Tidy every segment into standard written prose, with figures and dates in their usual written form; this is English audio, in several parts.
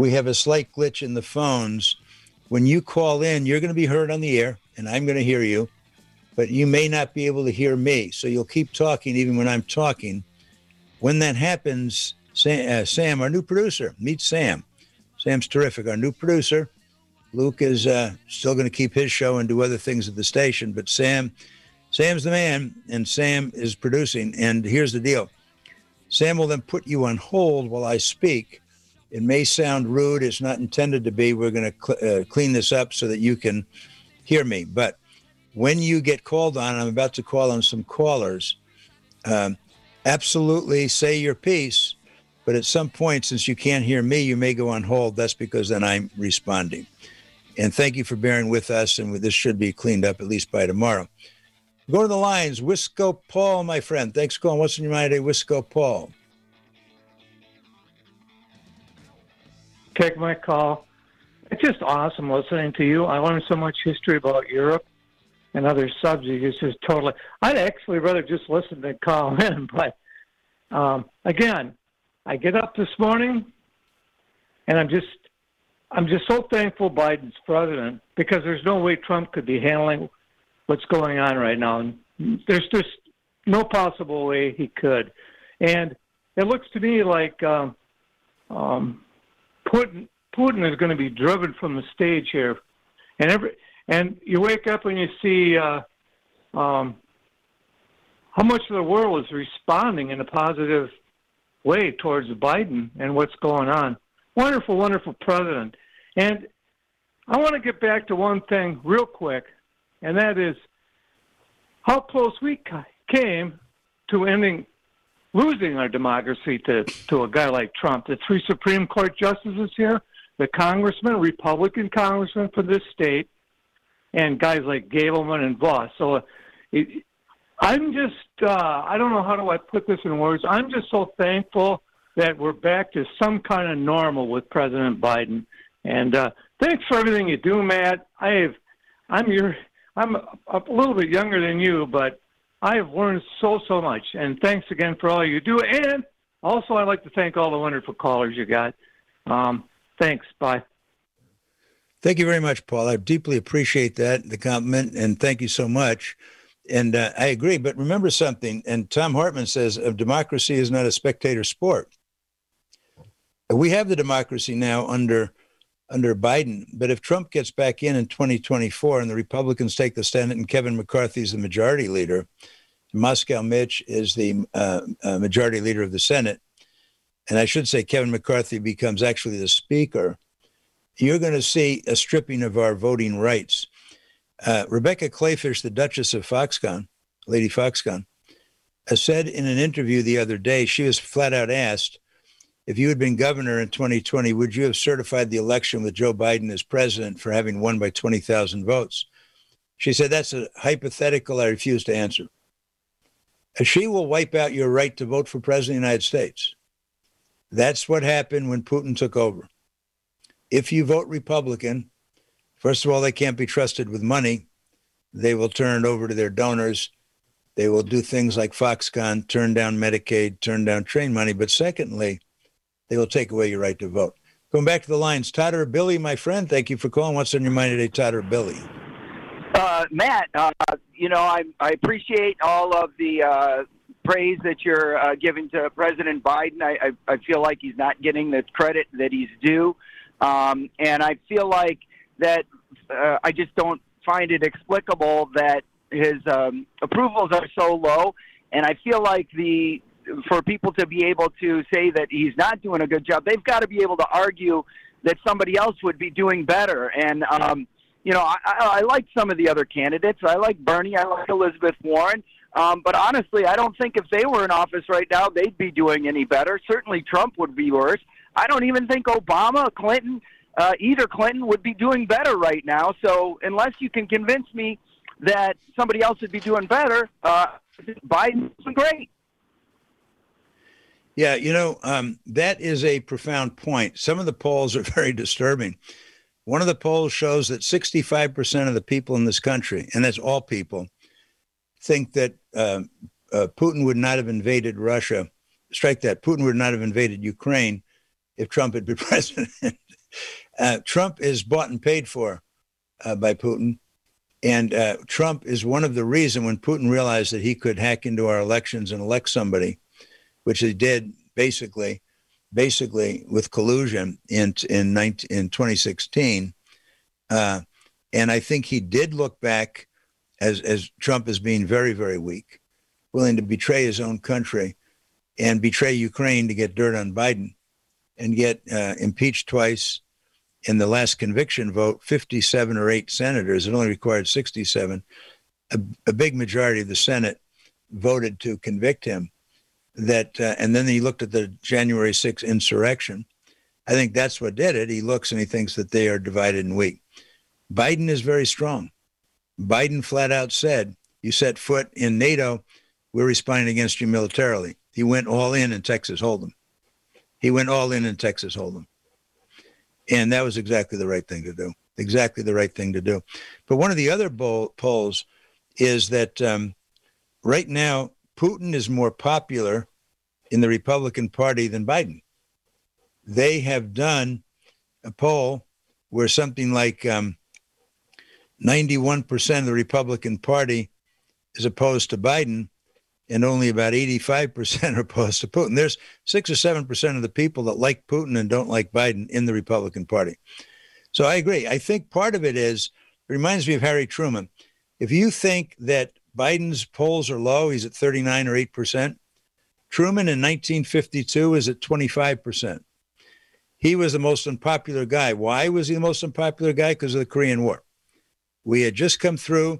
we have a slight glitch in the phones. When you call in, you're going to be heard on the air, and I'm going to hear you, but you may not be able to hear me. So you'll keep talking even when I'm talking. When that happens, Sam, our new producer, meet Sam. Sam's terrific. Our new producer, Luke, is still going to keep his show and do other things at the station, but Sam's the man, and Sam is producing. And here's the deal. Sam will then put you on hold while I speak. It may sound rude. It's not intended to be. We're going to clean this up so that you can hear me. But when you get called on, I'm about to call on some callers, absolutely say your piece. But at some point, since you can't hear me, you may go on hold. That's because then I'm responding. And thank you for bearing with us. And this should be cleaned up at least by tomorrow. Go to the lines. Wisco Paul, my friend. Thanks for calling. What's in your mind today, Wisco Paul? Take my call. It's just awesome listening to you. I learned so much history about Europe and other subjects. It's just totally. I'd actually rather just listen than call in. But again, I get up this morning, and I'm just so thankful Biden's president, because there's no way Trump could be handling what's going on right now. And there's just no possible way he could. And it looks to me like Putin is going to be driven from the stage here. And you wake up and you see how much of the world is responding in a positive way towards Biden and what's going on. Wonderful, wonderful president. And I want to get back to one thing real quick, and that is how close we came to losing our democracy to a guy like Trump. The 3 Supreme Court justices here, the congressman, Republican congressman for this state, and guys like Gableman and Voss. So I'm just, I don't know how do I put this in words. I'm just so thankful that we're back to some kind of normal with President Biden. And thanks for everything you do, Matt. I'm a little bit younger than you, but I have learned so much. And thanks again for all you do. And also, I'd like to thank all the wonderful callers you got. Thanks. Bye. Thank you very much, Paul. I deeply appreciate that, the compliment, and thank you so much. And I agree, but remember something, and Tom Hartman says, democracy is not a spectator sport. We have the democracy now under Biden, but if Trump gets back in 2024 and the Republicans take the Senate and Kevin McCarthy is the majority leader, Moscow Mitch is the majority leader of the Senate, and I should say Kevin McCarthy becomes actually the speaker, you're going to see a stripping of our voting rights. Rebecca Clayfish, the Duchess of Foxconn, Lady Foxconn, said in an interview the other day, she was flat out asked, if you had been governor in 2020, would you have certified the election with Joe Biden as president for having won by 20,000 votes? She said, that's a hypothetical I refuse to answer. She will wipe out your right to vote for president of the United States. That's what happened when Putin took over. If you vote Republican, first of all, they can't be trusted with money. They will turn it over to their donors. They will do things like Foxconn, turn down Medicaid, turn down train money. But secondly, they will take away your right to vote. Going back to the lines, Todd or Billy, my friend, thank you for calling. What's on your mind today, Todd or Billy? Matt, I appreciate all of the praise that you're giving to President Biden. I feel like he's not getting the credit that he's due. And I feel like that I just don't find it explicable that his approvals are so low. And I feel like for people to be able to say that he's not doing a good job, they've got to be able to argue that somebody else would be doing better. And, I like some of the other candidates. I like Bernie. I like Elizabeth Warren. But honestly, I don't think if they were in office right now, they'd be doing any better. Certainly Trump would be worse. I don't even think Obama, Clinton, either Clinton would be doing better right now. So unless you can convince me that somebody else would be doing better, Biden's doing great. Yeah, that is a profound point. Some of the polls are very disturbing. One of the polls shows that 65% of the people in this country, and that's all people, think that Putin would not have invaded Russia. Strike that. Putin would not have invaded Ukraine if Trump had been president. Trump is bought and paid for by Putin. And Trump is one of the reasons when Putin realized that he could hack into our elections and elect somebody, which he did basically with collusion in 2016. And I think he did look back as Trump as being very, very weak, willing to betray his own country and betray Ukraine to get dirt on Biden and get impeached twice. In the last conviction vote, 57 or 8 senators, it only required 67, a big majority of the Senate voted to convict him. And then he looked at the January 6th insurrection. I think that's what did it. He looks and he thinks that they are divided and weak. Biden is very strong. Biden flat out said, you set foot in NATO, we're responding against you militarily. He went all in Texas Hold'em. And that was exactly the right thing to do. But one of the other polls is that right now, Putin is more popular in the Republican Party than Biden. They have done a poll where something like 91% of the Republican Party is opposed to Biden, and only about 85% are opposed to Putin. There's 6 or 7% of the people that like Putin and don't like Biden in the Republican Party. So I agree. I think part of it reminds me of Harry Truman. If you think that Biden's polls are low, he's at 39 or 8%. Truman in 1952 is at 25%. He was the most unpopular guy. Why was he the most unpopular guy? Because of the Korean War. We had just come through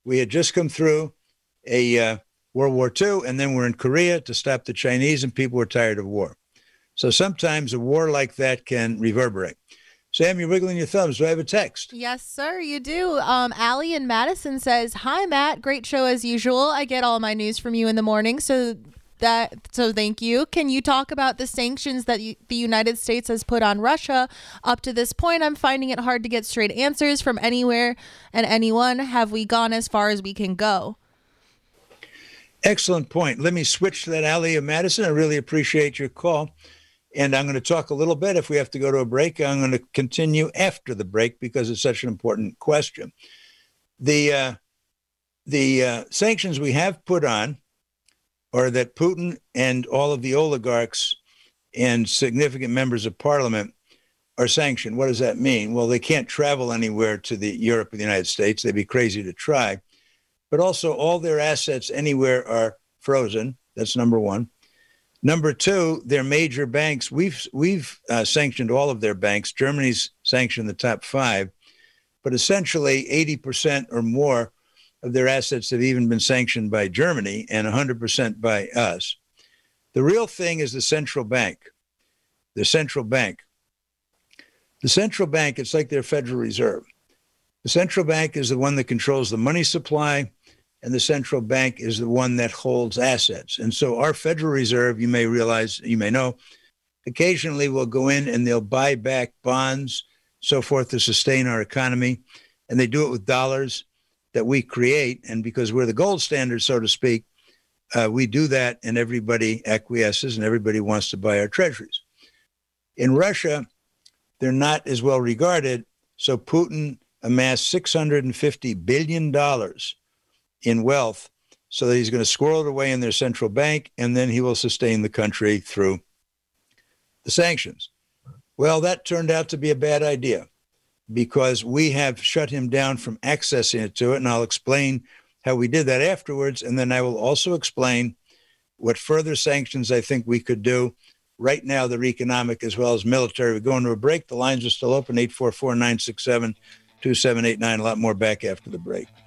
a World War II, and then we're in Korea to stop the Chinese, and people were tired of war. So sometimes a war like that can reverberate. Sam, you're wiggling your thumbs. Do I have a text? Yes, sir, you do. Allie in Madison says, "Hi, Matt. Great show as usual. I get all my news from you in the morning, so thank you. Can you talk about the sanctions that the United States has put on Russia? Up to this point, I'm finding it hard to get straight answers from anywhere and anyone. Have we gone as far as we can go?" Excellent point. Let me switch to that, Allie of Madison. I really appreciate your call. And I'm going to talk a little bit. If we have to go to a break, I'm going to continue after the break because it's such an important question. The sanctions we have put on are that Putin and all of the oligarchs and significant members of parliament are sanctioned. What does that mean? Well, they can't travel anywhere to Europe or the United States. They'd be crazy to try. But also all their assets anywhere are frozen. That's number one. Number two, their major banks, we've sanctioned all of their banks. Germany's sanctioned the top 5, but essentially 80% or more of their assets have even been sanctioned by Germany and 100% by us. The real thing is the central bank. The central bank, it's like their Federal Reserve. The central bank is the one that controls the money supply, and the central bank is the one that holds assets. And so our Federal Reserve, you may know, occasionally will go in and they'll buy back bonds, so forth, to sustain our economy. And they do it with dollars that we create. And because we're the gold standard, so to speak, we do that and everybody acquiesces and everybody wants to buy our treasuries. In Russia, they're not as well regarded. So Putin amassed $650 billion in wealth so that he's going to squirrel it away in their central bank, and then he will sustain the country through the sanctions. Well, that turned out to be a bad idea because we have shut him down from accessing to it, and I'll explain how we did that afterwards, and then I will also explain what further sanctions I think we could do. Right now, they're economic as well as military. We're going to a break. The lines are still open, 844-967-2789. A lot more back after the break.